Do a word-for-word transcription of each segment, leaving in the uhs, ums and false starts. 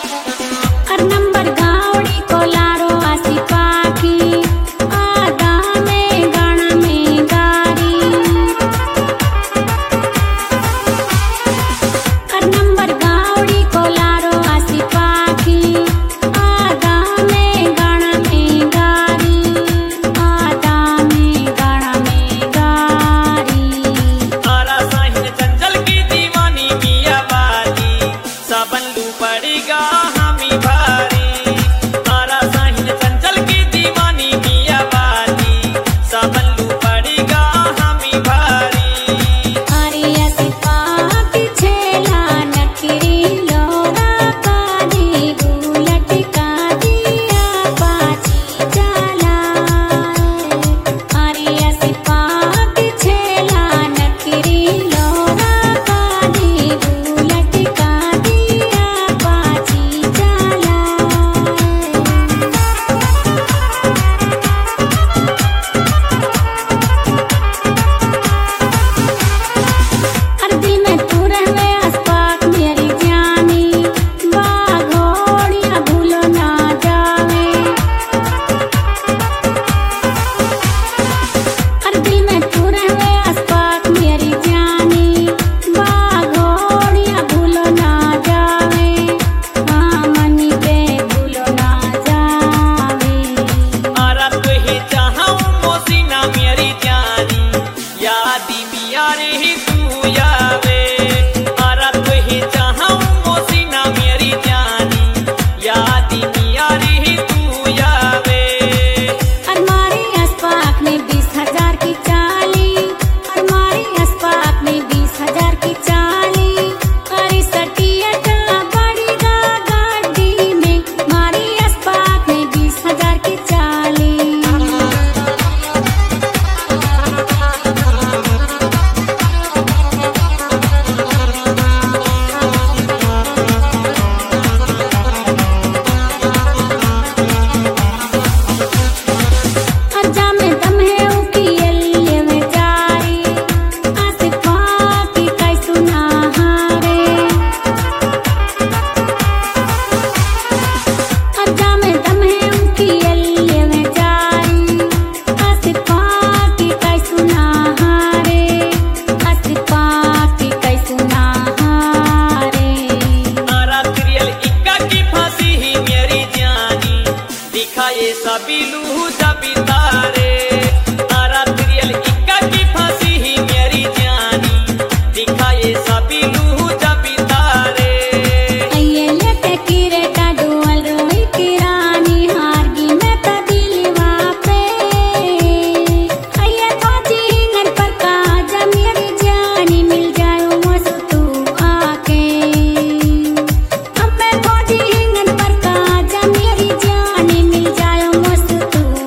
तू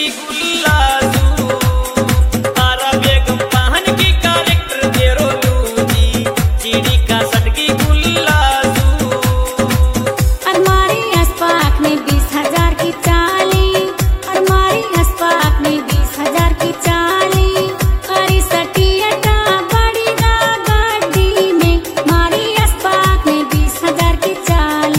सटकी गुल्लाजू आरा बेगम पहन की कैरेक्टर देरो लूजी चिड़ी का सटकी गुल्लाजू अलमारी अस्पाक में बीस हजार की चाली अलमारी अस्पाक में बीस हजार की चाली अरे सटियटा बड़ी गा गाड़ी में मारी अस्पाक में बीस हजार की चाली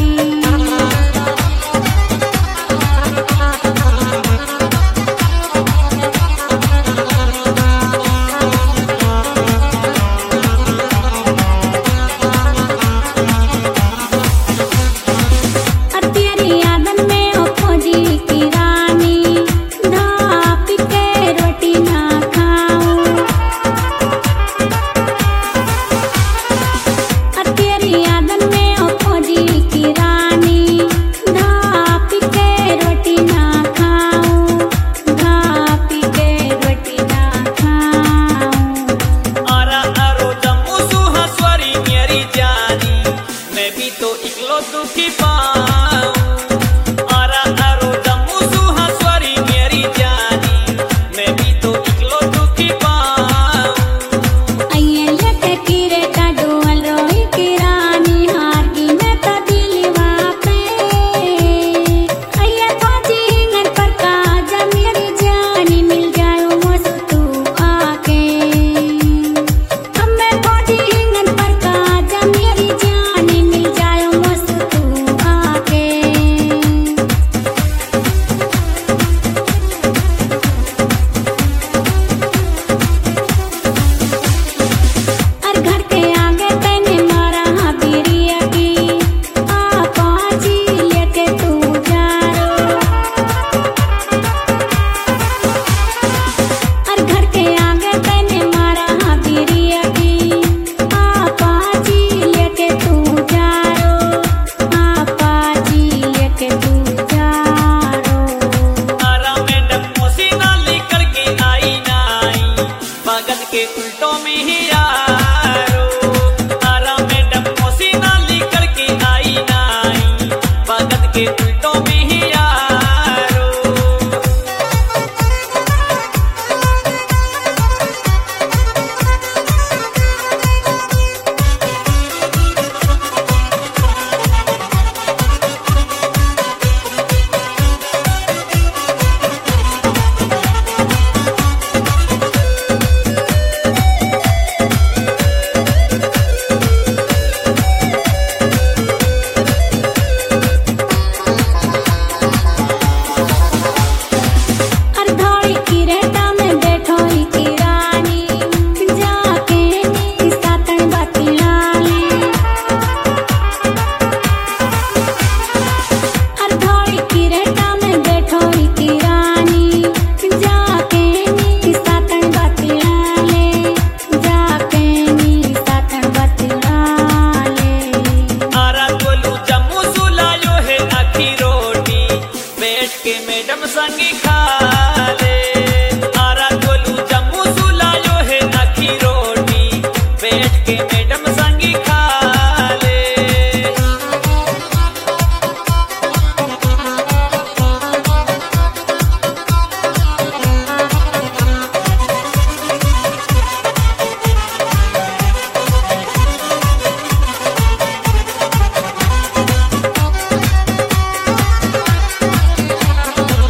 तो इकलो दुखी पाऊं आरा आरो जम्मू सुहासवरी मेरी जानी मैं भी तो इकलो दुखी पाऊं अय्ये लटे किरे का डोल रोई की रानी हार की मैं तो दिलवा पे अय्ये खोजी हिंगन पर काजा मेरी जानी मिल जायो मस्त तू आके हमें खोजी हिंगन पर काजा मेरी जानी मिल जायो मस्त तू आके और घर के आगे तेने मारा हाँ बिरिया की आ पाजी लेके तू जा और घर के आगे तेने मारा हाँ बिरिया की आ पाजी लेके तू जा आ पाजी लेके तू जा आरा मैडम मोसीना लेकर के आई नाई भगत के उल्टों में ही यारो आरा मैडम मोसीना लेकर के आई नाई भगत के उल्टों में ही यारो और धोड़ी की रेटा में बैठोई की रानी जाके नी सातन बाती लाली और धोड़ी की रेटा में बैठोई की रानी जाके नी सातन बाती लाले जाके नी सातन बाती लाले आरा गोलू जम्मू सुलायो है आखी रोटी बैठ के मैडम संगी